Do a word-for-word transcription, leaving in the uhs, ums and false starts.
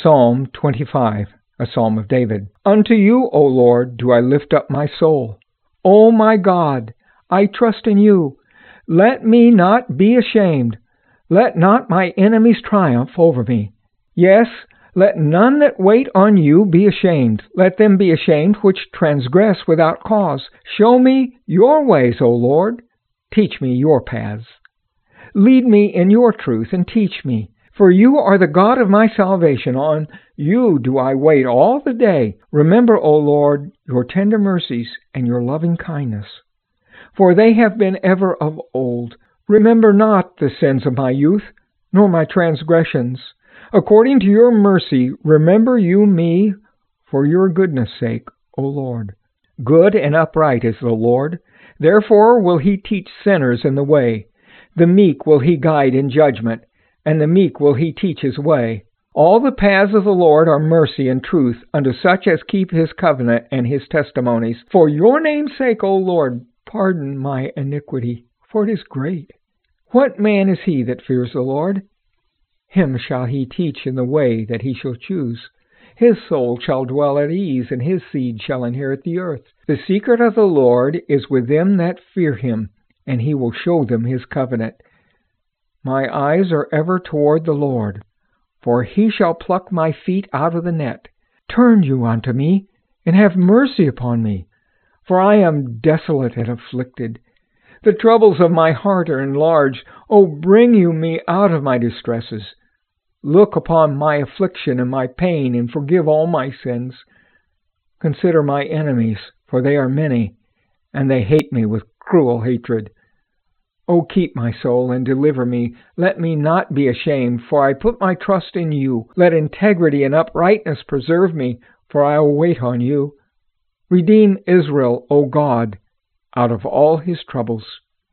Psalm twenty-five, a psalm of David. Unto you, O Lord, do I lift up my soul. O my God, I trust in you. Let me not be ashamed. Let not my enemies triumph over me. Yes, let none that wait on you be ashamed. Let them be ashamed which transgress without cause. Show me your ways, O Lord. Teach me your paths. Lead me in your truth and teach me. For you are the God of my salvation. On you do I wait all the day. Remember, O Lord, your tender mercies and your loving kindness. For they have been ever of old. Remember not the sins of my youth, nor my transgressions. According to your mercy, remember you me for your goodness' sake, O Lord. Good and upright is the Lord. Therefore will he teach sinners in the way. The meek will he guide in judgment, and the meek will he teach his way. All the paths of the Lord are mercy and truth unto such as keep his covenant and his testimonies. For your name's sake, O Lord, pardon my iniquity, for it is great. What man is he that fears the Lord? Him shall he teach in the way that he shall choose. His soul shall dwell at ease, and his seed shall inherit the earth. The secret of the Lord is with them that fear him, and he will show them his covenant. My eyes are ever toward the Lord, for he shall pluck my feet out of the net. Turn you unto me, and have mercy upon me, for I am desolate and afflicted. The troubles of my heart are enlarged. O bring you me out of my distresses. Look upon my affliction and my pain, and forgive all my sins. Consider my enemies, for they are many, and they hate me with cruel hatred. O keep my soul and deliver me. Let me not be ashamed, for I put my trust in you. Let integrity and uprightness preserve me, for I will wait on you. Redeem Israel, O God, out of all his troubles.